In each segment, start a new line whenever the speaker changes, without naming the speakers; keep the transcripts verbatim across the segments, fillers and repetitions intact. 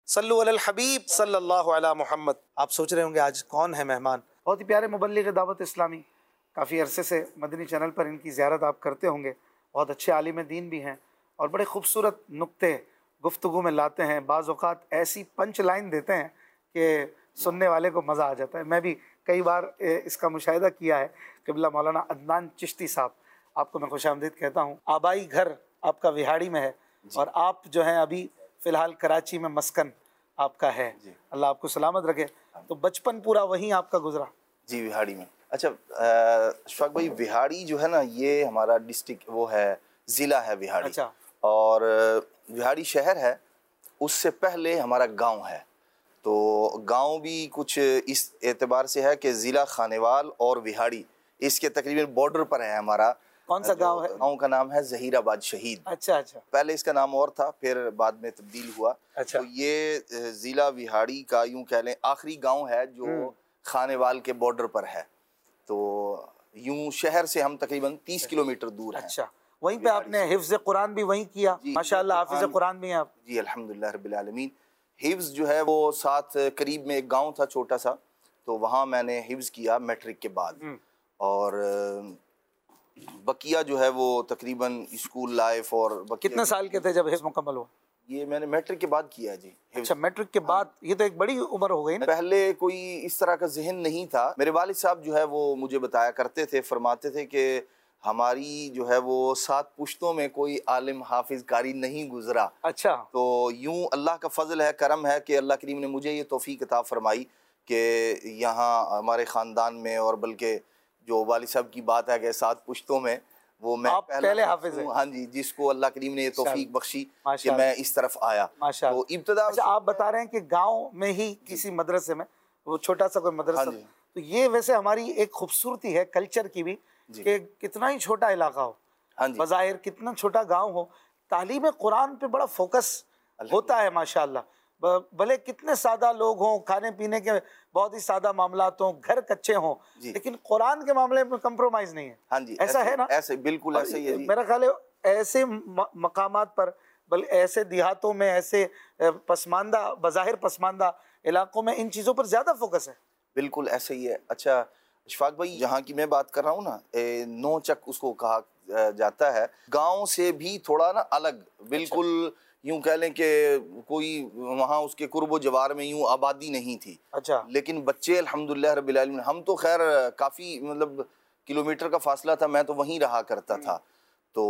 सल्लु अलल हबीब सल्लल्लाहु अला मुहम्मद। आप सोच रहे होंगे आज कौन है मेहमान। बहुत ही प्यारे मुबल्लिग दावत इस्लामी, काफ़ी अरसे से मदनी चैनल पर इनकी ज़ियारत आप करते होंगे। बहुत अच्छे आलिम दीन भी हैं और बड़े खूबसूरत नुक्ते गुफ्तगू में लाते हैं। बाज़ औक़ात ऐसी पंच लाइन देते हैं कि सुनने वाले को मज़ा आ जाता है। मैं भी कई बार इसका मुशाहिदा किया है। क़िबला मौलाना अदनान चिश्ती साहब, आपको मैं खुशामदीद कहता हूँ। आबाई घर आपका विहाड़ी में है और आप जो हैं अभी फ़िलहाल कराची में मस्कन आपका है। अल्लाह आपको सलामत रखे। तो बचपन पूरा वहीं आपका गुजरा?
जी, विहाड़ी में। अच्छा अशफाक भाई, विहाड़ी जो है ना, ये हमारा डिस्ट्रिक्ट वो है, ज़िला है विहाड़ी।
अच्छा।
और विहाड़ी शहर है, उससे पहले हमारा गांव है। तो गांव भी कुछ इस एतबार से है कि ज़िला खानेवाल और विहाड़ी इसके तकरीबन बॉर्डर पर है हमारा।
कौन सा गांव है?
गांव का नाम है ज़हीराबाद शहीद।
अच्छा अच्छा।
पहले इसका नाम और था, फिर बाद में तब्दील हुआ।
अच्छा।
तो ये ज़िला विहाड़ी का यूं कह लें आखिरी गांव है जो खानेवाल के बॉर्डर पर है। तो यूं शहर से हम तकरीबन तीस किलोमीटर दूर हैं।
अच्छा, वहीं पे आपने हिफ्ज़ कुरान भी वहीं किया? माशाअल्लाह, हाफिज़ कुरान भी हैं आप।
जी अल्हम्दुलिल्लाह रब्बिल आलमीन। हिफ्ज़ जो है वो साथ करीब में एक गांव था छोटा सा, तो वहाँ मैंने हिफ्ज़ किया मैट्रिक के बाद। और बकिया जो है वो तकरीबन स्कूल लाइफ और
कितने साल के थे जब हिफ्ज़ मुकम्मल हुआ?
ये मैंने मैट्रिक के बाद किया जी।
अच्छा, मैट्रिक के बाद? ये तो एक बड़ी उम्र हो गई ना।
पहले कोई इस तरह का जहन नहीं था। मेरे वालिद साहब जो है वो मुझे बताया करते थे, फरमाते थे कि हमारी जो है वो सात पुश्तों में कोई आलिम हाफिज कारी नहीं गुजरा।
अच्छा।
तो यूं अल्लाह का फजल है, करम है कि अल्लाह करीम ने मुझे ये तौफीक अता फरमाई कि यहाँ हमारे ख़ानदान में, और बल्कि जो वालिद साहब की बात है कि सात पुश्तों में, वो मैं
आप पहले हाफिज हैं।
हाँ जी, जिसको अल्लाह करीम ने ये तौफीक बख्शी कि मैं इस तरफ आया।
तो
इब्तिदा।
अच्छा, आप बता रहे हैं कि गांव में ही किसी मदरसे में, वो छोटा सा कोई मदरसा।
हाँ जी।
तो ये वैसे हमारी एक खूबसूरती है कल्चर की भी कि कितना ही छोटा इलाका हो,
हाँ जी,
बज़ाहिर कितना छोटा गांव हो, तालीम कुरान पे बड़ा फोकस होता है माशाअल्लाह। भले कितने सादा लोग हों, खाने पीने के बहुत ही सादा मामलात हों, घर कच्चे हों, लेकिन कुरान के मामले में कंप्रोमाइज़ नहीं है।
हाँ जी,
ऐसा है ना?
ऐसे बिल्कुल ऐसे ही है जी।
मेरा ख्याल है ऐसे मकामात पर, बल्कि ऐसे देहातों में, ऐसे पसमानदा, बज़ाहिर पसमानदा इलाकों में इन चीज़ों पर ज़्यादा फोकस है।
बिल्कुल ऐसे ही है। अच्छा अशफाक भाई, जहाँ की मैं बात कर रहा हूँ ना, नौ चक उसको कहा जाता है, गांव से भी थोड़ा ना अलग, बिल्कुल यूं कह लें कि कोई वहाँ उसके कुर्बो जवार में यूं आबादी नहीं थी।
अच्छा।
लेकिन बच्चे अल्हम्दुलिल्लाह रब्बिल आलमीन, हम तो खैर काफ़ी मतलब किलोमीटर का फासला था, मैं तो वहीं रहा करता था। तो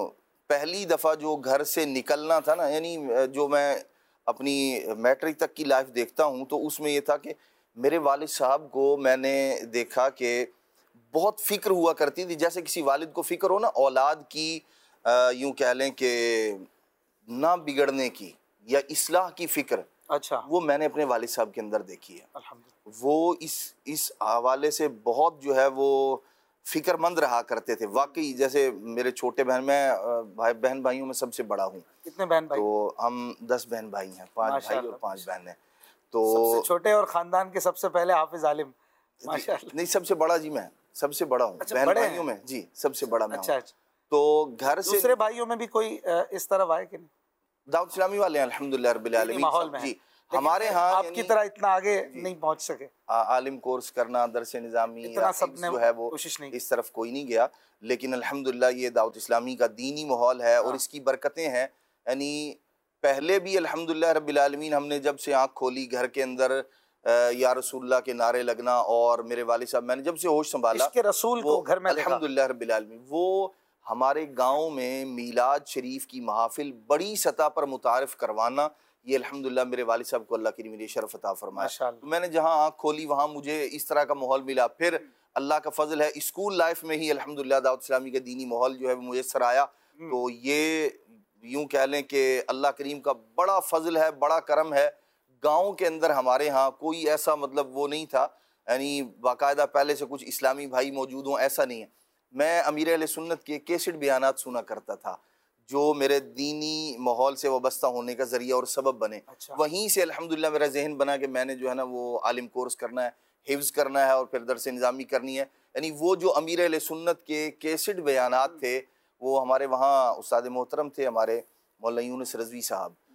पहली दफ़ा जो घर से निकलना था ना, यानी जो मैं अपनी मैट्रिक तक की लाइफ देखता हूँ, तो उसमें ये था कि मेरे वालिद साहब को मैंने देखा कि बहुत फ़िक्र हुआ करती थी, जैसे किसी वालिद को फ़िक्र हो ना औलाद की, यूं कह लें कि ना बिगड़ने की या इस्लाह की फ़िक्र।
अच्छा।
वो मैंने अपने वालिद साहब के अंदर देखी है।
अल्हम्दुलिल्लाह।
वो इस इस हवाले से बहुत जो है वो फ़िक्रमंद रहा करते थे वाकई। जैसे मेरे छोटे बहन, मैं भाई बहन भाइयों में सबसे बड़ा हूँ।
कितने बहन भाई?
तो हम दस बहन भाई हैं, पाँच भाई और पाँच बहनें। तो
सबसे छोटे और ख़ानदान के सबसे पहले हाफिज आलिम, माशाअल्लाह।
नहीं, सबसे बड़ा जी मैं, सबसे बड़ा हूँ।
अच्छा,
बहन भाइयों में जी सबसे बड़ा मैं हूँ।
अच्छा अच्छा।
तो घर से
दूसरे भाइयों में भी कोई इस तरह आए कि नहीं?
दाऊद इस्लामी वाले हैं अल्हम्दुलिल्लाह रब्बिल आलमीन
माहौल में
जी। हमारे यहाँ
आपकी तरह इतना आगे नहीं पहुँच सके,
आलिम कोर्स करना, दरस निज़ामी
इतना सब ने
जो है वो
कोशिश नहीं,
इस तरफ कोई नहीं गया। लेकिन अल्हम्दुलिल्लाह ये दाऊद इस्लामी का दीनी माहौल है और इसकी बरकतें हैं। यानी पहले भी अल्हम्दुलिल्लाह रब्बिल आलमीन हमने जब से आँख खोली, घर के अंदर या रसूलुल्लाह के नारे लगना, और मेरे वालिद साहब, मैंने जब से होश संभाला
इसके रसूल को घर में देखा,
अल्हम्दुलिल्लाह रब्बिल आलमीन, वो हमारे गाँव में मीलाद शरीफ की महफिल बड़ी सतह पर मुतारिफ करवाना, ये अल्हम्दुलिल्लाह मेरे वालिद साहब को अल्लाह की मेरी शरफ अता फरमाया। तो मैंने जहाँ आँख खोली वहाँ मुझे इस तरह का माहौल मिला। फिर अल्लाह का फजल है, स्कूल लाइफ में ही अल्हम्दुलिल्लाह दाऊद इस्लामी का दीनी माहौल जो है वो मुयस्सर आया। तो ये यूँ कह लें कि अल्लाह करीम का बड़ा फजल है, बड़ा करम है। गाँव के अंदर हमारे यहाँ कोई ऐसा मतलब वो नहीं था, यानी बाकायदा पहले से कुछ इस्लामी भाई मौजूद हों, ऐसा नहीं है। मैं अमीर अहले सुन्नत के कैसेट बयानात सुना करता था, जो मेरे दीनी माहौल से वाबस्ता होने का ज़रिया और सबब बने।
अच्छा। वहीं
से अल्हम्दुलिल्लाह मेरा जहन बना कि मैंने जो है ना वो आलिम कोर्स करना है, हिफ्ज़ करना है और फिर दरस निज़ामी करनी है। यानी वो जो अमीर अहले सुन्नत के कैसेट बयानात थे, वो हमारे वहाँ उस्ताद मोहतरम थे, हमारे मौलाना यूनुस रज़वी साहब,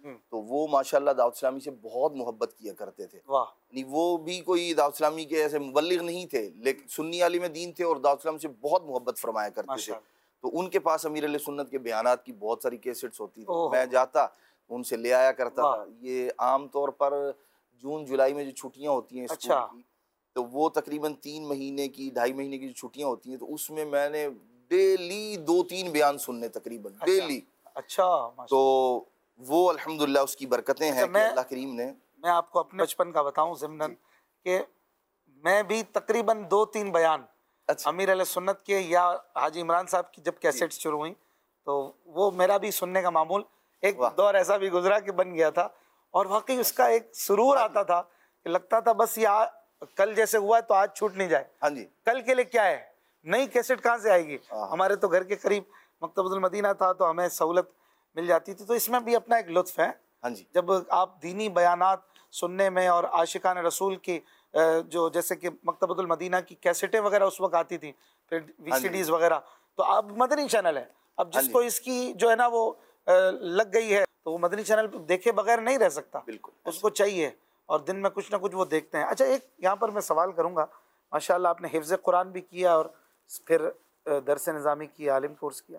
तो वो माशाल्लाह दाऊद इस्लामी से बहुत मोहब्बत किया करते थे।
वाह।
नहीं, वो भी कोई दाऊद इस्लामी के ऐसे मुबल्लिग नहीं थे, लेकिन सुन्नी आलिम दीन थे और दाऊद इस्लाम से बहुत मोहब्बत फरमाया करते थे। तो उनके पास अमीर अहले सुन्नत के बयानात की बहुत सारी कैसेट्स होती थी, मैं जाता उनसे ले आया करता था। ये आम तौर पर जून जुलाई में जो छुट्टियां होती हैं स्कूल की, तो वो तकरीबन तीन महीने की ढाई महीने की जो छुट्टियां होती हैं, तो उसमें मैंने डेली दो तीन बयान सुनने तकरीबन अच्छा, डेली। अच्छा, तो वो अल्हम्दुलिल्लाह उसकी बरकतें हैं कि अल्लाह करीम ने।
मैं आपको अपने बचपन का बताऊं ज़िम्नन कि मैं भी तकरीबन दो तीन बयान अच्छा। अमीर अहले सुन्नत के या हाजी इमरान साहब की जब कैसेट्स शुरू हुई, तो वो मेरा भी सुनने का मामूल एक दौर ऐसा भी गुजरा कि बन गया था। और वाकई उसका एक सुरूर आता था कि लगता था बस या कल जैसे हुआ है तो आज छूट नहीं जाए।
हाँ जी,
कल के लिए क्या है, नई कैसेट कहाँ से आएगी। हमारे तो घर के करीब मकतबुल मदीना था तो हमें सहूलत मिल जाती थी, तो इसमें भी अपना एक लुत्फ है।
हाँ जी,
जब आप दीनी बयानात सुनने में और आशिकान रसूल की जो जैसे कि मकतबुल मदीना की कैसेटें वगैरह उस वक्त आती थी, फिर वीसीडीज वगैरह, तो अब मदनी चैनल है। अब जिसको इसकी जो है ना वो लग गई है तो वो मदनी चैनल देखे बगैर नहीं रह सकता, बिल्कुल उसको चाहिए और दिन में कुछ ना कुछ वो देखते हैं। अच्छा, एक यहाँ पर मैं सवाल करूँगा, माशाल्लाह आपने हिफ्ज़ कुरान भी किया और फिर दरस निज़ामी की, आलिम कोर्स किया।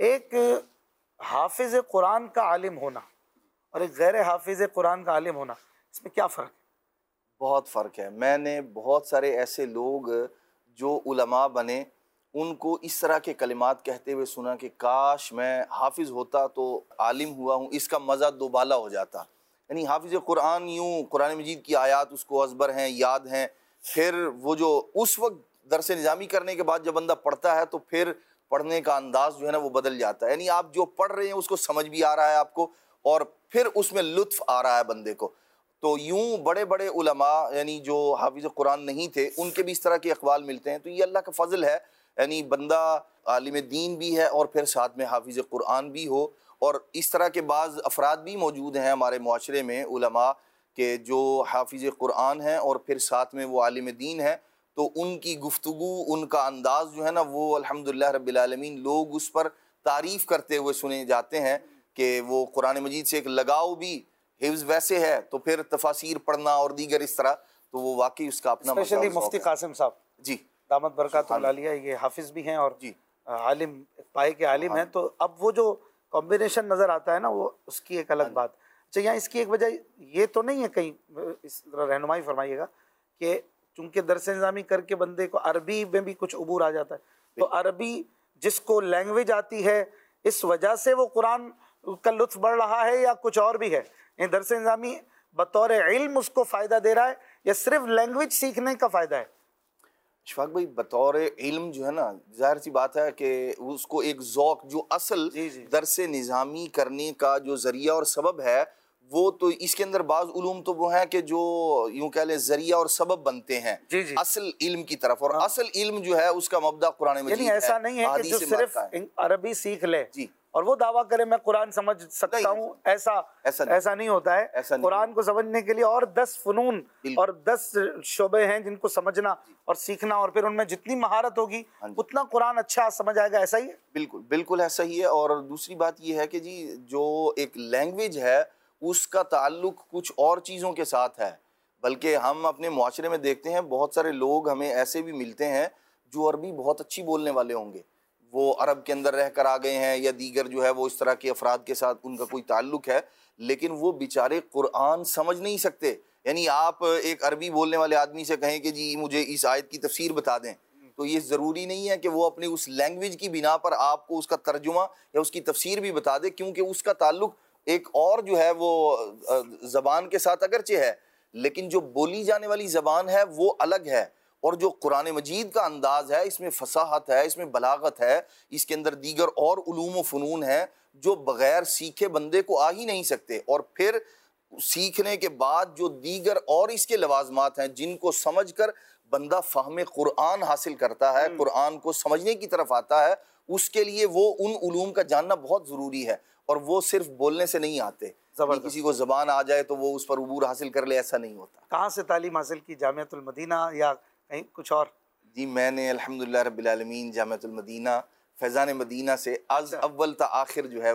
एक हाफिज़ कुरान का आलिम होना और एक गैर हाफिज़ कुरान का आलिम होना, इसमें क्या फ़र्क है?
बहुत फ़र्क है। मैंने बहुत सारे ऐसे लोग जो उलमा बने, उनको इस तरह के कलिमात कहते हुए सुना कि काश मैं हाफिज़ होता तो आलिम हुआ हूँ, इसका मज़ा दोबाला हो जाता। यानी हाफिज़ कुरान यूँ कुरान मजीद की आयात उसको अज़बर हैं, याद हैं, फिर वो जो उस वक्त दरस निज़ामी करने के बाद जब बंदा पढ़ता है तो फिर पढ़ने का अंदाज़ जो है ना वो बदल जाता है। यानी आप जो पढ़ रहे हैं उसको समझ भी आ रहा है आपको और फिर उसमें लुत्फ़ आ रहा है बंदे को। तो यूँ बड़े बड़े उलमा यानी जो हाफिज़ कुरान नहीं थे उनके भी इस तरह के अक़वाल मिलते हैं, तो ये अल्लाह का फ़ज़ल है। यानी बंदा आलिम दीन भी है और फिर साथ में हाफिज़ कुरान भी हो। और इस तरह के बाज़ अफराद भी मौजूद हैं हमारे मुआशरे में उलमा के जो हाफिज़ कुरान हैं और फिर साथ में वो आलिम दीन है, तो उनकी गुफ्तगू, उनका अंदाज़ जो है ना वो अल्हम्दुलिल्लाह रब्बिल आलमीन लोग उस पर तारीफ़ करते हुए सुने जाते हैं कि वो कुरान मजीद से एक लगाव भी हिफ्ज़ वैसे है, तो फिर तफासीर पढ़ना और दीगर इस तरह, तो वो वाकई उसका अपना
स्पेशली मुफ्ती कासिम साहब
जी
दामत बरकातुहु आलिया, ये हाफिज़ भी हैं और जी आलिम पाए के आलिम हैं। तो अब वो जो कॉम्बिनेशन नज़र आता है ना वो उसकी एक अलग बात। अच्छा, यहाँ इसकी एक वजह ये तो नहीं है, कहीं इस रहनुमाई फरमाइएगा कि चूँकि दरस निज़ामी करके बंदे को अरबी में भी कुछ उबूर आ जाता है, तो अरबी जिसको लैंग्वेज आती है इस वजह से वो कुरान का लुत्फ़ बढ़ रहा है या कुछ और भी है? दरस निज़ामी बतौर इल्म उसको फ़ायदा दे रहा है या सिर्फ लैंग्वेज सीखने का फ़ायदा है?
इशफाक भाई, बतौर इल्म जो है ना, ज़ाहिर सी बात है कि उसको एक ज़ौक़ जो असल दरस निज़ामी करने का जो ज़रिया और सबब है, वो तो इसके अंदर बाज़ उलूम तो वो हैं कि जो यूँ कह लें ज़रिया और सबब बनते हैं जी जी। असल इल्म की तरफ, और असल इल्म जो है उसका मबदा कुरान मजीद है।
ऐसा नहीं है कि जो सिर्फ अरबी सीख ले जी और वो दावा करे मैं कुरान समझ सकता हूँ, ऐसा ऐसा नहीं, ऐसा नहीं होता है। ऐसा कुरान को समझने के लिए और दस फनून और दस शोबे हैं जिनको समझना और सीखना, और फिर उनमें जितनी महारत होगी उतना कुरान अच्छा समझ आएगा। ऐसा ही है?
बिल्कुल बिल्कुल ऐसा ही है। और दूसरी बात ये है कि जी जो एक लैंग्वेज है उसका ताल्लुक कुछ और चीज़ों के साथ है, बल्कि हम अपने मुआशरे में देखते हैं बहुत सारे लोग हमें ऐसे भी मिलते हैं जो अरबी बहुत अच्छी बोलने वाले होंगे, वो अरब के अंदर रह कर आ गए हैं या दीगर जो है वो इस तरह के अफराद के साथ उनका कोई ताल्लुक है, लेकिन वो बेचारे कुरान समझ नहीं सकते। यानी आप एक अरबी बोलने वाले आदमी से कहें कि जी मुझे इस आयत की तफसीर बता दें, तो ये ज़रूरी नहीं है कि वो अपनी उस लैंग्वेज की बिना पर आपको उसका तर्जुमा या उसकी तफसीर भी बता दे, क्योंकि उसका ताल्लुक एक और जो है वो ज़बान के साथ अगरचे है, लेकिन जो बोली जाने वाली ज़बान है वो अलग है। और जो कुरान मजीद का अंदाज़ है इसमें फसाहत है, इसमें बलागत है, इसके अंदर दीगर और उलूम व फ़नून है जो बग़ैर सीखे बंदे को आ ही नहीं सकते। और फिर सीखने के बाद जो दीगर और इसके लवाज़मात हैं जिनको समझ कर बंदा फ़हम कुरान हासिल करता है, कुरान को समझने की तरफ आता है, उसके लिए वो उन उलूम का जानना बहुत ज़रूरी है। और वो सिर्फ बोलने से नहीं आते, किसी को ज़बान आ जाए तो वो उस पर उबूर हासिल कर ले, ऐसा नहीं होता।
कहाँ से तालीम हासिल की? जामिअतुल मदीना या कहीं कुछ और?
जी मैंने अल्हम्दुलिल्लाह रब्बिल आलमीन जामिअतुल मदीना फैज़ान मदीना से आज अव्वल ता आखिर जो है वो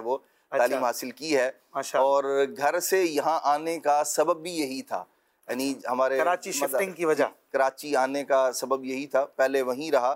तालीम हासिल की है, और घर से यहाँ आने का सबब भी यही था, यानी हमारे
कराची शिफ्टिंग की वजह,
कराची आने का सबब यही था। पहले वहीं रहा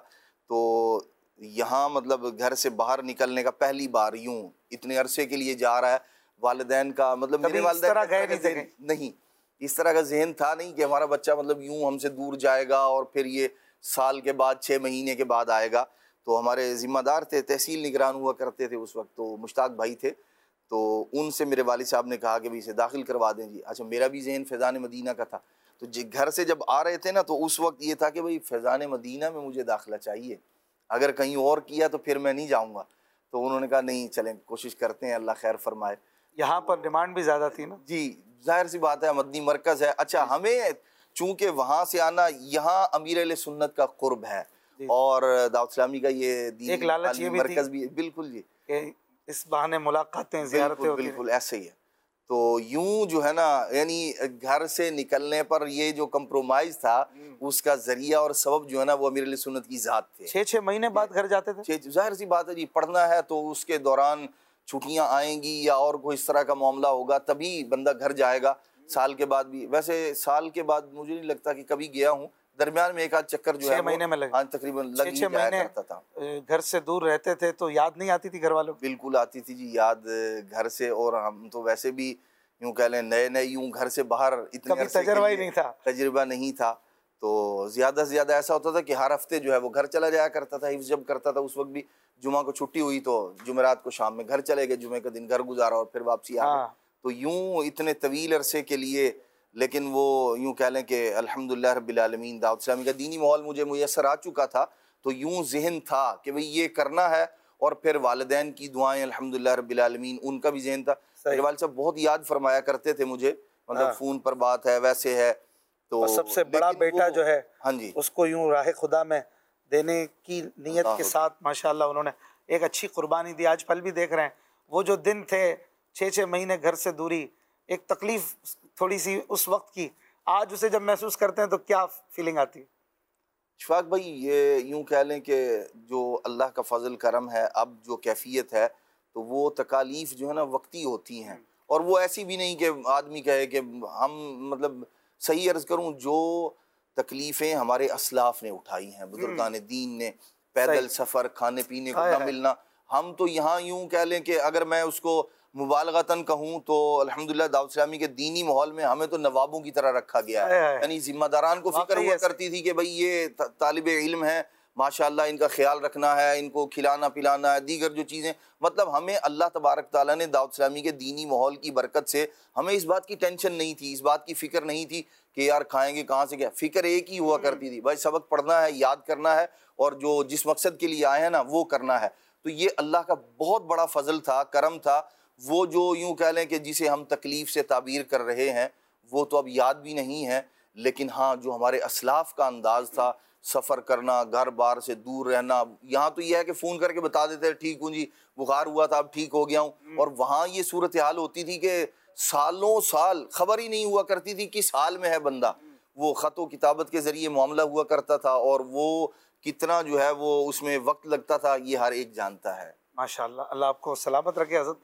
तो यहाँ मतलब घर से बाहर निकलने का पहली बार यूं इतने अरसे के लिए जा रहा है। वालिदैन का मतलब मेरे वालिदैन नहीं, नहीं इस तरह का जहन था नहीं कि हमारा बच्चा मतलब यूं हमसे दूर जाएगा और फिर ये साल के बाद छः महीने के बाद आएगा। तो हमारे ज़िम्मेदार थे, तहसील निगरान हुआ करते थे उस वक्त, तो मुश्ताक भाई थे, तो उनसे मेरे वालिद साहब ने कहा कि भाई इसे दाखिल करवा दें जी। अच्छा, मेरा भी जहन फैज़ान मदीना का था, तो घर से जब आ रहे थे ना तो उस वक्त ये था कि भाई फैज़ान मदीना में मुझे दाखिला चाहिए, अगर कहीं और किया तो फिर मैं नहीं जाऊँगा। तो उन्होंने कहा नहीं चलें कोशिश करते हैं, अल्लाह खैर फरमाए।
यहाँ पर डिमांड भी ज़्यादा थी ना
जी, जाहिर सी बात है, मदनी मरकज़ है। अच्छा, हमें चूँकि वहाँ से आना, यहाँ अमीर अहले सुन्नत का कुर्ब है और दावत इस्लामी का ये
एक लालच ये भी
मरकज़ भी, बिल्कुल जी,
इस बहाने मुलाकातें, ज़ियारतें होती हैं।
बिल्कुल ऐसे ही है। तो यूं जो है ना, यानी घर से निकलने पर ये जो कंप्रोमाइज़ था उसका जरिया और सबब जो है ना वो अमीर अहले सुन्नत की ज़ात थे।
छः छः महीने बाद घर जाते थे।
जाहिर सी बात है जी, पढ़ना है तो उसके दौरान छुट्टियां आएंगी या और कोई इस तरह का मामला होगा तभी बंदा घर जाएगा। साल के बाद भी, वैसे साल के बाद मुझे नहीं लगता कि कभी गया हूँ, दरमियान में एक आध चक्कर जो है
महीने में लगे,
हाँ तकरीबन लग ही जाया करता था।
घर से दूर रहते थे तो याद नहीं आती थी घर वालों?
बिल्कुल आती थी जी याद घर से, और हम तो वैसे भी यूं कह लें नए नए यूं घर से बाहर इतने
तजर्बा ही नहीं था
तजर्बा नहीं था तो ज़्यादा से ज़्यादा ऐसा होता था कि हर हफ्ते जो है वो घर चला जाया करता था। हिफ्ज़ जब करता था उस वक्त भी जुमा को छुट्टी हुई तो जुमेरात को शाम में घर चले गए, जुमे का दिन घर गुजारा और फिर वापसी आ गए। तो यूं इतने तवील अरसे के लिए, लेकिन वो यूं कह लें कि अल्हम्दुलिल्लाह रब्बिल आलमीन दावत इस्लामी का दीनी माहौल मुझे मुयस्सर आ चुका था, तो यूं जहन था कि भाई ये करना है। और फिर वालिदैन की दुआएं अल्हम्दुलिल्लाह रब्बिल आलमीन, उनका भी जहन था। मेरे वालिद साहब बहुत याद फरमाया करते थे मुझे, मतलब फ़ोन पर बात है वैसे है। तो
सबसे बड़ा बेटा जो है
हाँ जी,
उसको यूं राह खुदा में देने की नीयत के साथ माशाल्लाह उन्होंने एक अच्छी कुर्बानी दी। आज पल भी देख रहे हैं, वो जो दिन थे छः छः महीने घर से दूरी, एक तकलीफ थोड़ी सी उस वक्त की, आज उसे जब महसूस करते हैं तो क्या फीलिंग आती है?
इशफाक भाई, ये यूं कह लें कि जो अल्लाह का फजल करम है, अब जो कैफियत है तो वो तकालीफ जो है ना वक्ती होती हैं, और वो ऐसी भी नहीं कि आदमी कहे कि हम मतलब सही अर्ज़ करूं, जो तकलीफ़ें हमारे असलाफ ने उठाई हैं, बुजुर्गान दीन ने, पैदल सफ़र, खाने पीने को ना मिलना, हम तो यहाँ यूं कह लें कि अगर मैं उसको मुबालगतन कहूँ तो अल्हम्दुलिल्लाह दावत इस्लामी के दीनी माहौल में हमें तो नवाबों की तरह रखा गया है। यानी जिम्मेदारान को फिक्र हुआ करती थी कि भाई ये तालिबे इल्म है, माशाअल्लाह इनका ख्याल रखना है, इनको खिलाना पिलाना है, दीगर जो चीज़ें, मतलब हमें अल्लाह तबारक ताला ने दावत इस्लामी के दीनी माहौल की बरकत से हमें इस बात की टेंशन नहीं थी, इस बात की फ़िक्र नहीं थी कि यार खाएंगे कहाँ से, क्या फ़िक्र एक ही हुआ करती थी, भाई सबक पढ़ना है, याद करना है, और जो जिस मकसद के लिए आए हैं ना वो करना है। तो ये अल्लाह का बहुत बड़ा फजल था, करम था। वो जो यूँ कह लें कि जिसे हम तकलीफ़ से ताबीर कर रहे हैं वो तो अब याद भी नहीं है, लेकिन हाँ जो हमारे असलाफ का अंदाज़ था, सफ़र करना, घर बार से दूर रहना, यहाँ तो यह है कि फ़ोन करके बता देते हैं ठीक हूँ जी, बुखार हुआ था अब ठीक हो गया हूँ, और वहाँ ये सूरत हाल होती थी कि सालों साल खबर ही नहीं हुआ करती थी किस हाल में है बंदा। वो ख़त व किताबत के ज़रिए मामला हुआ करता था, और वो कितना जो है वो उसमें वक्त लगता था ये हर एक जानता है।
माशाअल्लाह, अल्लाह आपको सलामत रखे। हज़रत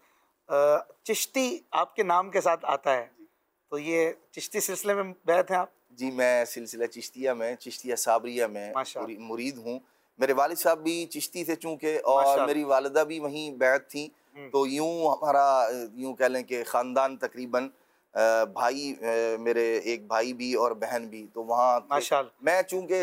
चिश्ती आपके नाम के साथ आता है, तो ये चिश्ती सिलसिले में बैत हैं आप? जी,
मैं सिलसिला चिश्तिया में, चिश्तिया साबरिया में मुरीद हूँ। मेरे वालिद साहब भी चिश्ती थे चूँकि, और मेरी वालिदा भी वहीं बैत थी, तो यूँ हमारा यूँ कह लें कि ख़ानदान तकरीबन भाई, मेरे एक भाई भी और बहन भी, तो वहाँ मैं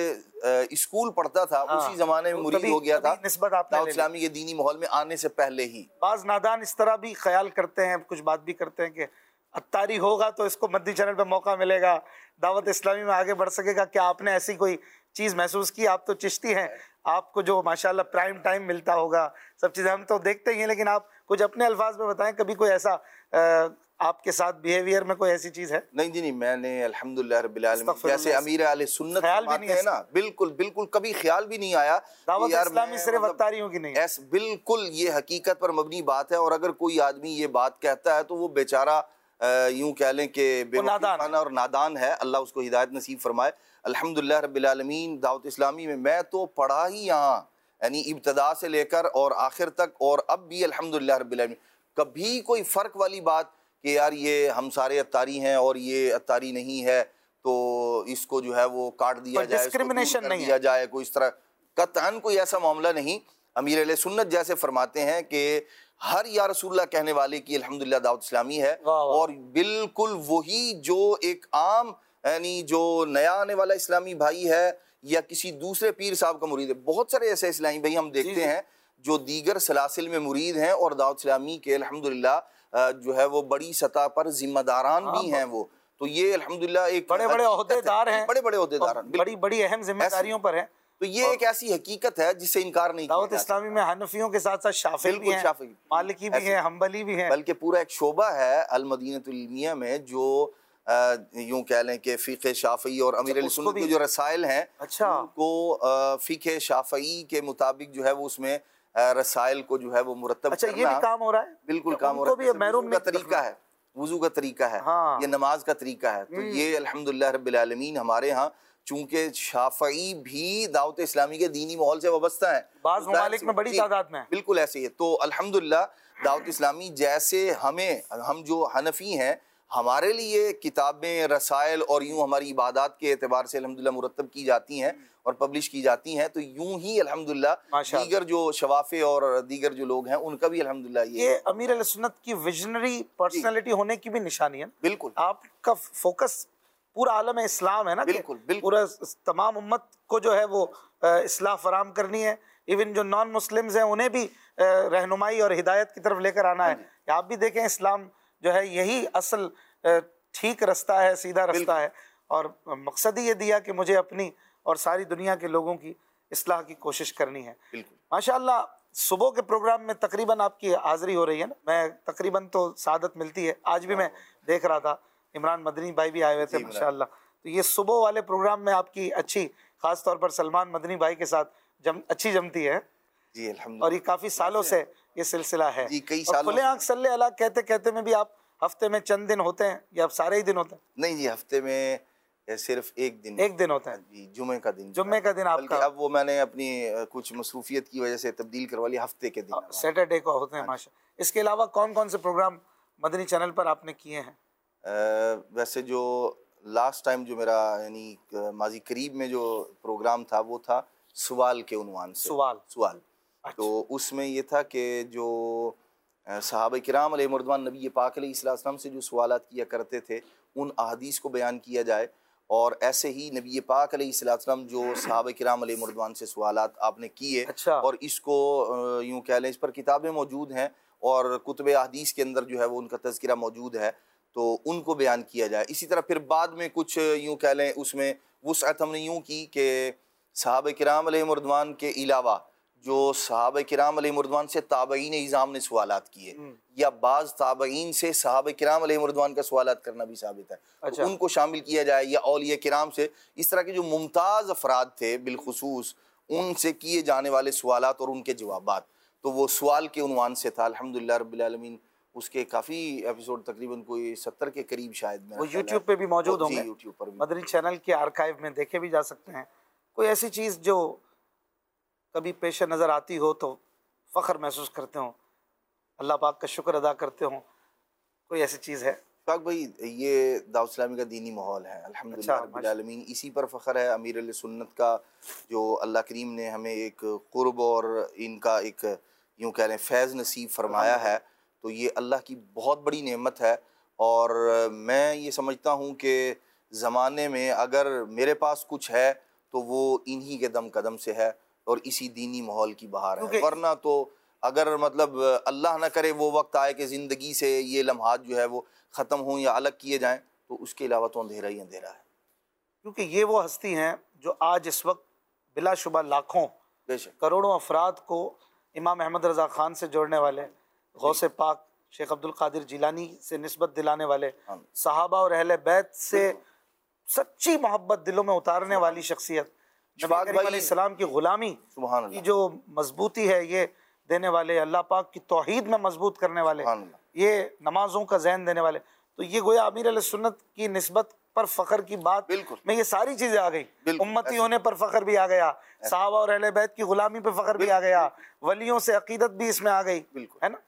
चूँकि स्कूल पढ़ता था, हाँ, उसी ज़माने में मुरीद हो गया था दावत इस्लामी के दीनी माहौल में आने से पहले ही।
बाज़ नादान इस तरह भी ख्याल करते हैं, कुछ बात भी करते हैं कि अत्तारी होगा तो इसको मदनी चैनल पे मौका मिलेगा, दावत इस्लामी में आगे बढ़ सकेगा। क्या आपने ऐसी कोई चीज़ महसूस की? आप तो चिश्ती हैं, आपको जो माशाल्लाह प्राइम टाइम मिलता होगा, सब चीज़ें हम तो देखते ही हैं, लेकिन आप कुछ अपने अल्फाज में बताएं, कभी कोई ऐसा आ, आपके साथ बिहेवियर में कोई ऐसी चीज़ है?
नहीं जी नहीं, मैंने अल्हम्दुलिल्लाह रब्बिल आलमीन जैसे अमीर आले सुन्नत है ना, बिल्कुल बिल्कुल कभी ख्याल भी नहीं आया
दावत इस्लामी सिर्फ अत्तारियों की नहीं,
ऐसा बिल्कुल ये हकीकत पर मबनी बात है। और अगर कोई आदमी ये बात कहता है तो वो बेचारा यूँ कह लें कि बेवकूफ़ाना और नादान है, अल्लाह उसको हिदायत नसीब फरमाए। अल्हम्दुलिल्लाह रब्बिल आलमीन दावत इस्लामी में मैं तो पढ़ा ही यहाँ, यानी इब्तदा से लेकर और आखिर तक, और अब भी अल्हम्दुलिल्लाह रब्बिल आलमीन कभी कोई फ़र्क वाली बात कि यार ये हम सारे अत्तारी हैं और ये अत्तारी नहीं है तो इसको जो है वो काट दिया जाए,
डिस्क्रिमिनेशन नहीं
दिया जाए, कोई इस तरह कतई कोई ऐसा मामला नहीं। अमीर अहले सुन्नत जैसे फरमाते हैं कि हर या रसूलुल्लाह कहने वाले की अल्हम्दुलिल्लाह दावत इस्लामी है, और बिल्कुल वही जो एक आम यानी जो नया आने वाला इस्लामी भाई है या किसी दूसरे पीर साहब का मुरीद है, बहुत सारे ऐसे इस्लामी भाई हम देखते हैं जो दीगर सलासिल में मुरीद हैं और दावत इस्लामी के अल्हम्दुलिल्लाह जो है वो बड़ी सतह पर जिम्मेदारान भी हैं वो। तो ये अल्हम्दुलिल्लाह एक
बड़े बड़े ओहदेदार हैं,
बड़े बड़े ओहदेदार
बड़ी बड़ी अहम जिम्मेदारियों पर हैं।
तो ये एक ऐसी हकीकत है जिससे इनकार नहीं किया
दावत इस्लामी में हनफियों के साथ साथ शाफी भी हैं, मालिकी भी हैं, हम्बली भी हैं,
बल्कि पूरा एक शोबा है अल मदीनतुल इल्मिया में जो यूं कह लें कि फ़िक़्ह शाफ़ई और अमीर अहले सुन्नत के जो रसाइल हैं,
अच्छा,
उनको फ़िक़्ह शाफ़ई के मुताबिक जो है वो उसमें रसाइल को जो है वो मुरत्तब
अच्छा, ये भी काम हो रहा है,
बिल्कुल काम हो रहा है।
महरूम
का तरीका है, वुज़ू का तरीका है,
हाँ।
ये नमाज का तरीका है। तो ये अल्हम्दुलिल्लाह रब्बिल आलमीन हमारे यहाँ चूंकि शाफ़ई भी दावत इस्लामी के दीनी माहौल से वाबस्ता है,
बाज़ ममालिक में बड़ी तादाद में,
बिल्कुल ऐसे ही है। तो अल्हम्दुलिल्लाह दावत इस्लामी जैसे हमें, हम जो हनफी हैं, हमारे लिए किताबें, रसाइल और यूं हमारी इबादत के एतबार से अल्हम्दुलिल्लाह मुरत्तब की जाती हैं और पब्लिश की जाती हैं, तो यूं ही अल्हम्दुलिल्लाह दीगर जो शवाफ़े और दीगर जो लोग हैं उनका भी अल्हम्दुलिल्लाह ये,
ये अमीर अहले सुन्नत की विजनरी पर्सनालिटी होने की भी निशानी है।
बिल्कुल,
आपका फोकस पूरा आलम इस्लाम है ना,
बिल्कुल, बिल्कुल।
पूरा तमाम उम्मत को जो है वो इस्लाह फराम करनी है, इवन जो नॉन मुस्लिम्स हैं उन्हें भी रहनुमाई और हिदायत की तरफ लेकर आना है। आप भी देखें इस्लाम जो है यही असल ठीक रास्ता है, सीधा रास्ता है, और मकसद ही ये दिया कि मुझे अपनी और सारी दुनिया के लोगों की इस्लाह की कोशिश करनी है। माशाअल्लाह सुबह के प्रोग्राम में तकरीबन आपकी हाज़िरी हो रही है ना, मैं तकरीबन तो सादत मिलती है, आज भी मैं देख रहा था इमरान मदनी भाई भी आए हुए थे माशाअल्लाह। तो ये सुबह वाले प्रोग्राम में आपकी अच्छी, खास तौर पर सलमान मदनी भाई के साथ जम अच्छी जमती है
जी, अल्हम्दुलिल्लाह।
और ये काफ़ी सालों से ये सिलसिला है
जी, कई सालों।
खुले आँख सल्ले अला कहते कहते में भी आप हफ्ते में चंद दिन होते हैं या आप सारे ही दिन होते हैं?
नहीं जी, हफ्ते में सिर्फ एक दिन
एक दिन होता है
जी, जुमे का दिन।
जुम्मे का दिन आपका,
अब वो मैंने अपनी कुछ मसरूफियत की वजह से तब्दील करवा लिया, हफ्ते के दिन
सैटरडे को होते हैं माशा। इसके अलावा कौन कौन से प्रोग्राम मदनी चैनल पर आपने किए हैं?
आ, वैसे जो लास्ट टाइम जो मेरा यानी माजी करीब में जो प्रोग्राम था वो था सवाल के उन्वान से,
सवाल
सवाल
अच्छा।
तो उसमें ये था कि जो सहाबा किराम अलैहिमुर्रिदवान नबी पाक अलैहिस्सलाम से जो सवालात किया करते थे उन अहादीस को बयान किया जाए, और ऐसे ही नबी पाक अलैहिस्सलाम जो सहाबा किराम अलैहिमुर्रिदवान से सवालात आपने किए,
अच्छा।
और इसको यूँ कह लें इस पर किताबें मौजूद हैं और कुतुब अहादीस के अंदर जो है वो उनका तज़किरा मौजूद है, तो उनको बयान किया जाए। इसी तरह फिर बाद में कुछ यूँ कह लें उसमें वुसअत हमने यूँ की कि सहाबा किराम अलैहिमुर्रिदवान के अलावा जो सहाबा किराम अलैहिमुर्रिदवान से ताबईन इज़ाम ने सवालात किए या बाज़ ताबईन से सहाबा किराम अलैहिमुर्रिदवान का सवालात करना भी साबित है, अच्छा। तो उनको शामिल किया जाए, या औलिया किराम से, इस तरह के जो मुमताज़ अफराद थे बिलखुसूस उनसे किए जाने वाले सवालात और उनके जवाबात, तो वो सवाल के उन्वान से था। अल्हम्दुलिल्लाह रब्बिल आलमीन उसके काफ़ी एपिसोड तकरीबन कोई सत्तर के करीब शायद
वो यूट्यूब पे भी मौजूद होंगे,
यूट्यूब पर भी
मदनी चैनल के आर्काइव में देखे भी जा सकते हैं। कोई ऐसी चीज़ जो कभी पेश नज़र आती हो तो फ़ख्र महसूस करते हो, अल्लाह पाक का शुक्र अदा करते हो, कोई ऐसी चीज़ है?
पाक भाई ये दावत इस्लामी का दीनी माहौल है अल्हम्दुलिल्लाह रब्बिल आलमीन, इसी पर फ़ख्र है। अमीर अहले सुन्नत का जो अल्लाह करीम ने हमें एक क़ुर्ब और इनका एक यूँ कह लें फैज़ नसीब फरमाया है, तो ये अल्लाह की बहुत बड़ी नेमत है। और मैं ये समझता हूँ कि ज़माने में अगर मेरे पास कुछ है तो वो इन्हीं के दम कदम से है और इसी दीनी माहौल की बहार है, वरना तो अगर मतलब अल्लाह ना करे वो वक्त आए कि ज़िंदगी से ये लम्हात जो है वो ख़त्म हों या अलग किए जाएं, तो उसके अलावा तो अंधेरा ही अंधेरा है।
क्योंकि ये वो हस्ती हैं जो आज इस वक्त बिलाशुबा लाखों
बेशक
करोड़ों अफराद को इमाम अहमद रज़ा ख़ान से जोड़ने वाले, गौसे पाक शेख अब्दुल क़ादिर जिलानी से निस्बत दिलाने वाले, सहाबा और अहले बैत से सच्ची मोहब्बत दिलों में उतारने वाली शख्सियत, नबी करीम अलैहिस्सलाम की ग़ुलामी की जो मजबूती है ये देने वाले, अल्लाह पाक की तौहीद में मजबूत करने वाले, ये नमाजों का ज़हन देने वाले, तो ये गोया अमीर अहले सुन्नत की निस्बत पर फ़ख्र की बात में ये सारी चीज़ें आ गई। उम्मती होने पर फ़ख्र भी आ गया, सहाबा और अहले बैत की ग़ुलामी पर फ़ख्र भी आ गया, वलियों से अक़ीदत भी इसमें आ गई, है ना।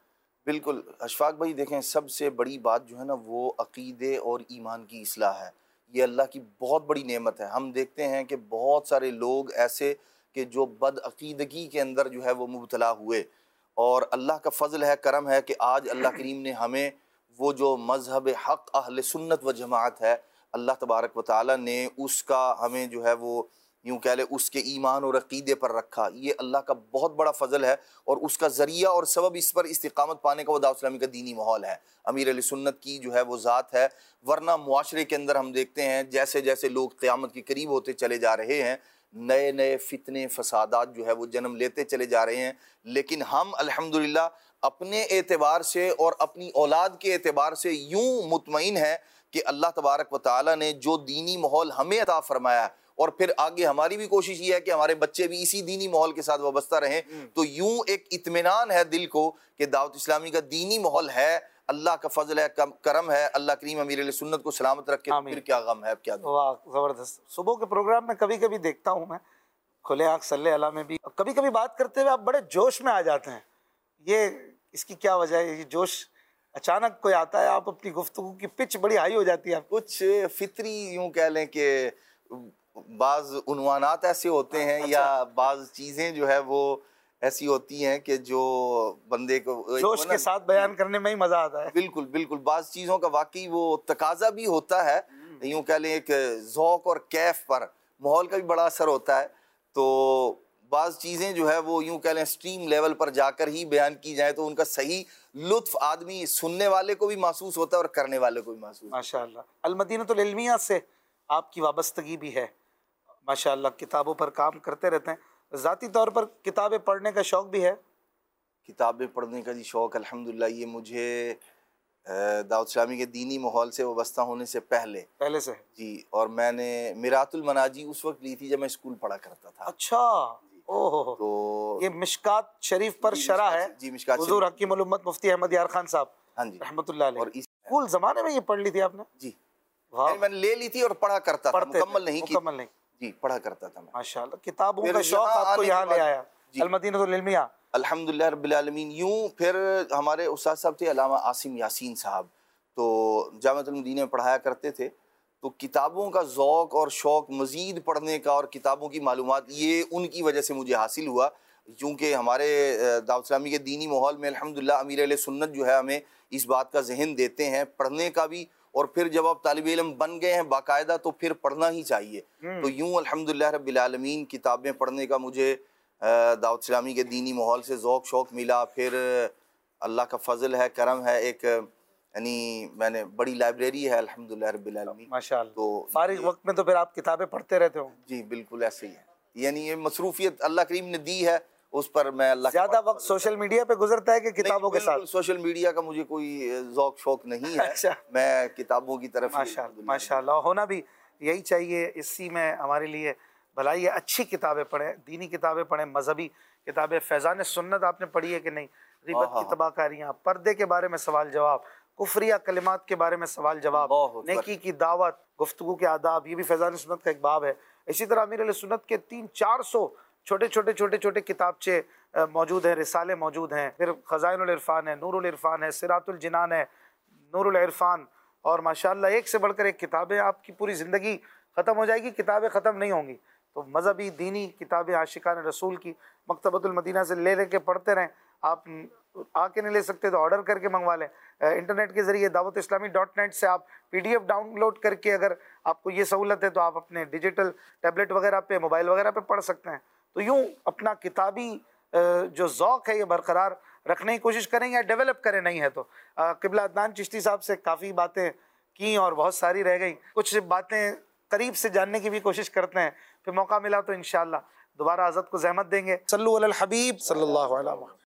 बिल्कुल अशफाक भाई, देखें सबसे बड़ी बात जो है ना वो अकीदे और ईमान की इस्लाह है। ये अल्लाह की बहुत बड़ी नेमत है। हम देखते हैं कि बहुत सारे लोग ऐसे कि जो बदअकीदगी के अंदर जो है वो मुब्तला हुए, और अल्लाह का फ़ज़ल है, करम है कि आज अल्लाह करीम ने हमें वो जो मज़हब हक़ अहले सुन्नत व जमाअत है, अल्लाह तबारक व तआला ने उसका हमें जो है वो यूँ कह लें उसके ईमान और अक़ीदे पर रखा। ये अल्लाह का बहुत बड़ा फ़ज़ल है, और उसका ज़रिया और सबब इस पर इस्तिक़ामत पाने का वो दावत इस्लामी का दीनी माहौल है, अमीर अहले सुन्नत की जो है वो ज़ात है। वरना मुआशरे के अंदर हम देखते हैं जैसे जैसे लोग क़यामत के करीब होते चले जा रहे हैं, नए नए फितने फसादात जो है वो जन्म लेते चले जा रहे हैं। लेकिन हम अल्हम्दुलिल्लाह अपने एतबार से और अपनी औलाद के एतबार से यूँ मुतमईन है कि अल्लाह तबारक व तआला ने जो दीनी माहौल हमें अता फ़रमाया, और फिर आगे हमारी भी कोशिश ये है कि हमारे बच्चे भी इसी दीनी माहौल के साथ वाबस्ता रहें। तो यूँ एक इत्मीनान है दिल को कि दावत इस्लामी का दीनी माहौल है, अल्लाह का फजल है, करम है, अल्लाह करीम अमीर अहले सुन्नत को सलामत रखे। तो फिर क्या गम है, क्या
वाह ज़बरदस्त। सुबह के प्रोग्राम में कभी कभी देखता हूँ मैं, खुले आँख सल्ले अला में भी कभी कभी बात करते हुए आप बड़े जोश में आ जाते हैं। ये इसकी क्या वजह है? ये जोश अचानक कोई आता है, आप अपनी गुफ्तगू की पिच बड़ी हाई हो जाती है।
कुछ फितरी यूँ कह लें कि बाज़ उन्वानात ऐसे होते हैं, अच्छा। या बाज़ चीज़ें जो है वो ऐसी होती हैं कि जो बंदे को
जोश के साथ बयान करने में ही मज़ा आता है।
बिल्कुल बिल्कुल, बाज़ चीज़ों का वाकई वो तकाजा भी होता है, यूँ कह लें एक ज़ौक़ और कैफ पर माहौल का भी बड़ा असर होता है। तो बाज़ चीज़ें जो है वो यूँ कह लें स्ट्रीम लेवल पर जाकर ही बयान की जाए तो उनका सही लुत्फ़ आदमी सुनने वाले को भी महसूस होता है और करने वाले को भी महसूस।
माशाअल्लाह। अल मदीनतुल इल्मिया से आपकी वाबस्तगी भी है माशाअल्लाह, किताबों पर काम करते रहते हैं। ज़ाती तौर पर किताबें पढ़ने का शौक़ भी है?
किताबें पढ़ने का जी शौक़ अल्हम्दुलिल्लाह ये मुझे दावत इस्लामी के दीनी माहौल से वाबस्ता होने से पहले
पहले से
जी। और मैंने मिरातुल मनाजी उस वक्त ली थी जब मैं स्कूल पढ़ा करता था।
अच्छा, ओहो। तो ये मिशकात शरीफ पर शरा है
जी, मिशकात
हुज़ूर हकीमुल उम्मत मुफ्ती अहमद यार खान साहब,
हाँ जी,
रहमतुल्लाह अलैह।
और इस
स्कूल ज़माने में ये पढ़ ली थी आपने?
जी,
वाह।
मैंने ले ली थी और पढ़ा करता था, मुकम्मल नहीं की,
मुकम्मल नहीं
जी, पढ़ा करता था मैं।
माशाअल्लाह, किताबों का शौक़ आपको यहाँ ले आया अल मदीनतुल इल्मिया।
अल्हम्दुलिल्लाह रब्बिल आलमीन। यूँ फिर हमारे उस्ताद साहब थे अल्लामा आसिम यासीन साहब, तो जामिअतुल मदीना में पढ़ाया करते थे। तो किताबों का ज़ौक़ और शौक़ मज़ीद पढ़ने का और किताबों की मालूमात ये उनकी वजह से मुझे हासिल हुआ, क्योंकि हमारे दावत इस्लामी के दीनी माहौल में अल्हम्दुलिल्लाह अमीर अहले सुन्नत जो है हमें इस बात का ज़हन देते हैं पढ़ने का भी, और फिर जब आप तालिब इल्म बन गए हैं बाकायदा तो फिर पढ़ना ही चाहिए। तो यूँ अल्हम्दुलिल्लाह रब्बिल आलमीन किताबें पढ़ने का मुझे दावत इस्लामी के दीनी माहौल से ज़ौक़ शौक़ मिला। फिर अल्लाह का फ़ज़ल है, करम है, एक यानी मैंने बड़ी लाइब्रेरी है अल्हम्दुलिल्लाह रब्बिल आलमीन माशाअल्लाह। तो
फारिग वक्त में तो फिर आप किताबें पढ़ते रहते हो?
जी बिल्कुल ऐसे ही है, यानी ये मसरूफियत अल्लाह करीम ने दी है, उस पर मैं अल्लाह
ज़्यादा वक्त सोशल मीडिया पे गुजरता है कि किताबों के साथ?
सोशल मीडिया का मुझे कोई ज़ौक़ शौक़ नहीं है। अच्छा। मैं किताबों की तरफ
माशाअल्लाह माशाअल्लाह होना भी यही चाहिए, इसी में हमारे लिए भलाई है। अच्छी किताबें पढ़ें, दीनी किताबें पढ़ें, मजहबी किताबें। फैज़ान सुन्नत आपने पढ़ी है कि नहीं? ग़ीबत की तबाहकारियाँ, पर्दे के बारे में सवाल जवाब, कुफ्रिया कलिमात के बारे में सवाल जवाब, नेकी की दावत, गुफ्तगू के आदाब, ये भी फैज़ान सुन्नत का एक बाब है। इसी तरह अमीर अहले सुन्नत के तीन चार सौ छोटे छोटे छोटे छोटे किताबचे मौजूद हैं, रिसाले मौजूद हैं। फिर ख़ज़ाइनुल इरफ़ान है, नूरुल इरफ़ान है, सिरातुल जिनान है, नूरुल इरफ़ान, और माशाअल्लाह एक से बढ़कर एक किताबें। आपकी पूरी ज़िंदगी ख़त्म हो जाएगी, किताबें ख़त्म नहीं होंगी। तो मज़हबी दीनी किताबें आशिकान रसूल की मकतबतुल मदीना से ले लेके पढ़ते रहें। आप आके नहीं ले सकते तो ऑर्डर करके मंगवा लें, इंटरनेट के ज़रिए दावत इस्लामी डॉट नेट से आप पीडीएफ डाउनलोड करके, अगर आपको ये सहूलत है तो आप अपने डिजिटल टैबलेट वगैरह पे, मोबाइल वगैरह पे पढ़ सकते हैं। तो यूँ अपना किताबी जो ज़ौक़ है ये बरकरार रखने की कोशिश करें या डेवलप करें। नहीं है तो क़िबला अदनान चिश्ती साहब से काफ़ी बातें की और बहुत सारी रह गई, कुछ बातें करीब से जानने की भी कोशिश करते हैं। फिर मौका मिला तो इंशाअल्लाह दोबारा हज़रत को ज़हमत देंगे। सल्लु अलल हबीब सल्लल्लाहु अलैहि वसल्लम।